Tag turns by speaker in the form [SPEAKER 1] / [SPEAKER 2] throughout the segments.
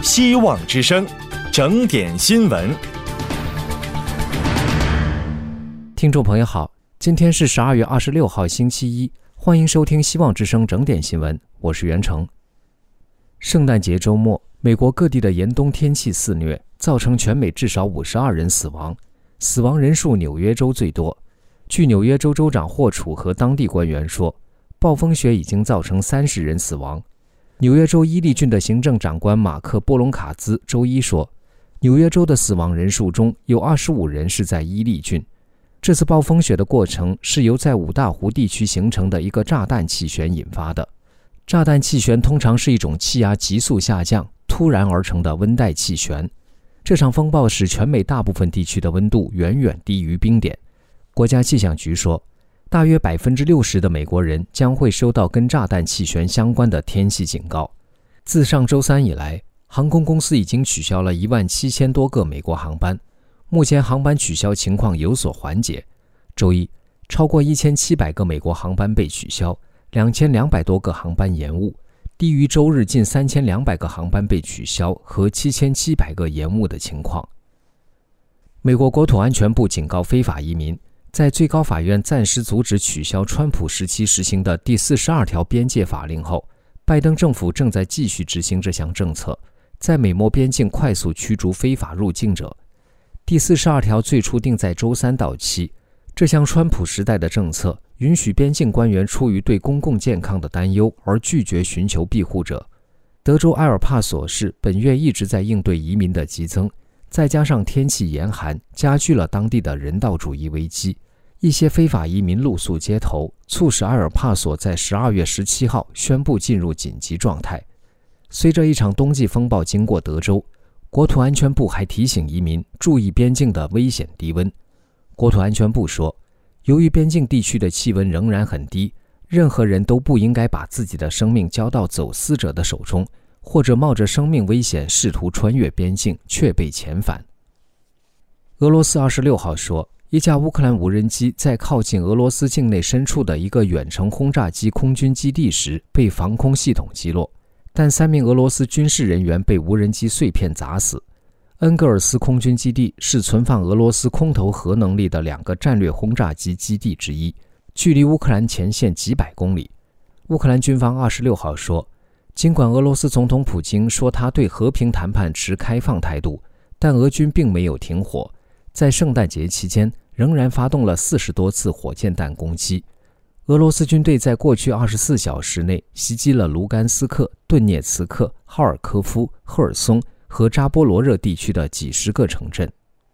[SPEAKER 1] 希望之声，整点新闻。
[SPEAKER 2] 听众朋友好，今天是12月26号星期一，欢迎收听希望之声整点新闻，我是袁成。圣诞节周末，美国各地的严冬天气肆虐，造成全美至少52人死亡，死亡人数纽约州最多。据纽约州州长霍楚和当地官员说，暴风雪已经造成30人死亡。纽约州伊利郡的行政长官马克·波隆卡兹周一说，纽约州的死亡人数中有25人是在伊利郡。这次暴风雪的过程是由在五大湖地区形成的一个炸弹气旋引发的。炸弹气旋通常是一种气压急速下降、突然而成的温带气旋。这场风暴使全美大部分地区的温度远远低于冰点。国家气象局说，大约 60% 的美国人将会收到跟炸弹气旋相关的天气警告。自上周三以来，航空公司已经取消了17000多个美国航班，目前航班取消情况有所缓解。周一，超过1700个美国航班被取消，2200多个航班延误，低于周日近3200个航班被取消和7700个延误的情况。美国国土安全部警告非法移民，在最高法院暂时阻止取消川普时期实行的第42条边界法令后，拜登政府正在继续执行这项政策，在美墨边境快速驱逐非法入境者。第42条最初定在周三到期，这项川普时代的政策允许边境官员出于对公共健康的担忧而拒绝寻求庇护者。德州埃尔帕索市本月一直在应对移民的激增，再加上天气严寒，加剧了当地的人道主义危机。一些非法移民露宿街头，促使埃尔帕索在12月17号宣布进入紧急状态。随着一场冬季风暴经过德州，国土安全部还提醒移民注意边境的危险低温。国土安全部说，由于边境地区的气温仍然很低，任何人都不应该把自己的生命交到走私者的手中，或者冒着生命危险试图穿越边境却被遣返。俄罗斯26号说，一架乌克兰无人机在靠近俄罗斯境内深处的一个远程轰炸机空军基地时被防空系统击落，但3名俄罗斯军事人员被无人机碎片砸死。恩格尔斯空军基地是存放俄罗斯空投核能力的2个战略轰炸机基地之一，距离乌克兰前线几百公里。乌克兰军方26号说，尽管俄罗斯总统普京说他对和平谈判持开放态度，但俄军并没有停火，在圣诞节期间仍然发动了40多次火箭弹攻击。俄罗斯军队在过去24小时内袭击了卢甘斯克、顿涅茨克、哈尔科夫、赫尔松和扎波罗热地区的几十个城镇。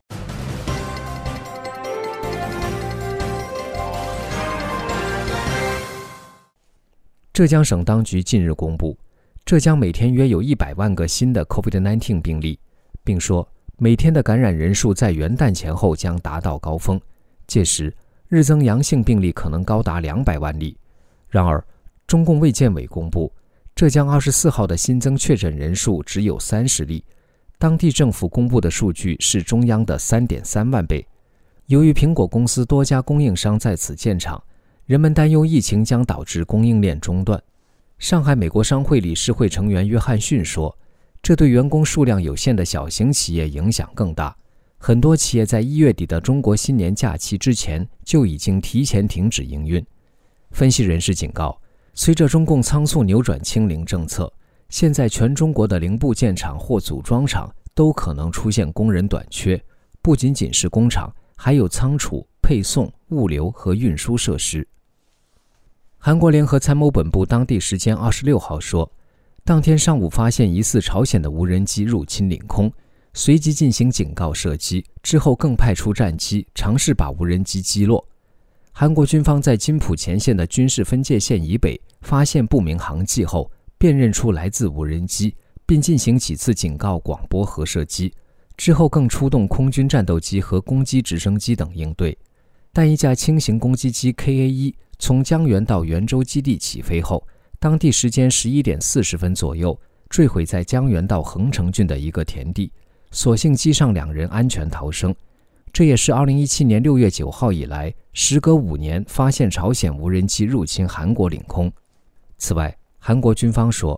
[SPEAKER 2] 浙江省当局近日公布，浙江每天约有100万个新的 COVID-19 病例，并说每天的感染人数在元旦前后将达到高峰，届时日增阳性病例可能高达200万例。然而，中共卫健委公布，浙江24号的新增确诊人数只有30例，当地政府公布的数据是中央的 3.3 万倍。由于苹果公司多家供应商在此建厂，人们担忧疫情将导致供应链中断。上海美国商会理事会成员约翰逊说，这对员工数量有限的小型企业影响更大，很多企业在1月底的中国新年假期之前就已经提前停止营运。分析人士警告，随着中共仓促扭转清零政策，现在全中国的零部件厂或组装厂都可能出现工人短缺，不仅仅是工厂，还有仓储、配送、物流和运输设施。韩国联合参谋本部当地时间26号说，当天上午发现疑似朝鲜的无人机入侵领空，随即进行警告射击，之后更派出战机尝试把无人机击落。韩国军方在金浦前线的军事分界线以北发现不明航迹后，辨认出来自无人机，并进行几次警告广播核射击，之后更出动空军战斗机和攻击直升机等应对。但一架轻型攻击机 KA-1 从江原到元州基地起飞后，当地时间11点40分左右坠毁在江原到横城郡的一个田地，所幸机上2人安全逃生。这也是2017年6月9号以来时隔5年发现朝鲜无人机入侵韩国领空。此外，韩国军方说，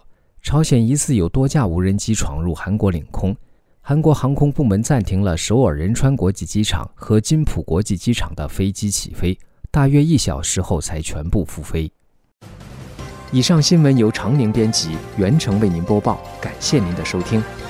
[SPEAKER 2] 朝鲜疑似有多架无人机闯入韩国领空，韩国航空部门暂停了首尔仁川国际机场和金浦国际机场的飞机起飞，大约1小时后才全部复飞。以上新闻由常宁编辑，袁成为您播报，感谢您的收听。